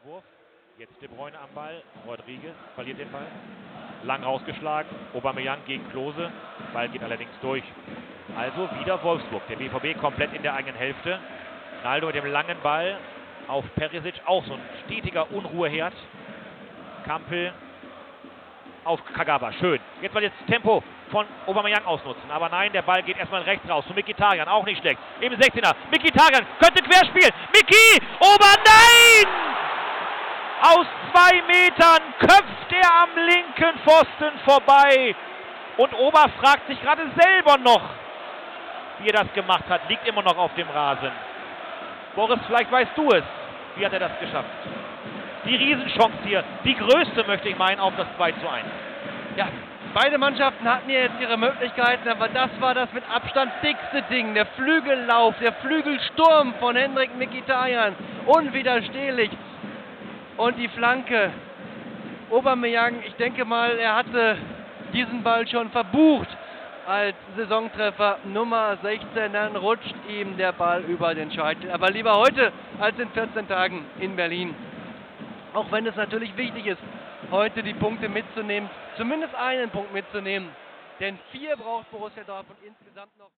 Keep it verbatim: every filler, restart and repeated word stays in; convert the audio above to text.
Wurf. Jetzt De Bruyne am Ball. Rodriguez verliert den Ball. Lang rausgeschlagen. Aubameyang gegen Klose. Ball geht allerdings durch. Also wieder Wolfsburg. Der B V B komplett in der eigenen Hälfte. Naldo mit dem langen Ball auf Perisic. Auch so ein stetiger Unruheherd. Kampel auf Kagawa. Schön. Jetzt mal jetzt Tempo von Aubameyang ausnutzen. Aber nein, der Ball geht erstmal rechts raus zu Mkhitaryan. Auch nicht schlecht. Im sechzehner. Mkhitaryan könnte querspielen. Miki! Ober, nein! Aus zwei Metern köpft er am linken Pfosten vorbei. Und Ober fragt sich gerade selber noch, wie er das gemacht hat. Liegt immer noch auf dem Rasen. Boris, vielleicht weißt du es. Wie hat er das geschafft? Die Riesenchance hier. Die größte, möchte ich meinen, auf das zwei zu eins. Ja, beide Mannschaften hatten ja jetzt ihre Möglichkeiten, aber das war das mit Abstand dickste Ding. Der Flügellauf, der Flügelsturm von Henrikh Mkhitaryan. Unwiderstehlich. Und die Flanke. Aubameyang, ich denke mal, er hatte diesen Ball schon verbucht als Saisontreffer Nummer sechzehn. Dann rutscht ihm der Ball über den Scheitel. Aber lieber heute als in vierzehn Tagen in Berlin. Auch wenn es natürlich wichtig ist, heute die Punkte mitzunehmen. Zumindest einen Punkt mitzunehmen. Denn vier braucht Borussia Dortmund insgesamt noch.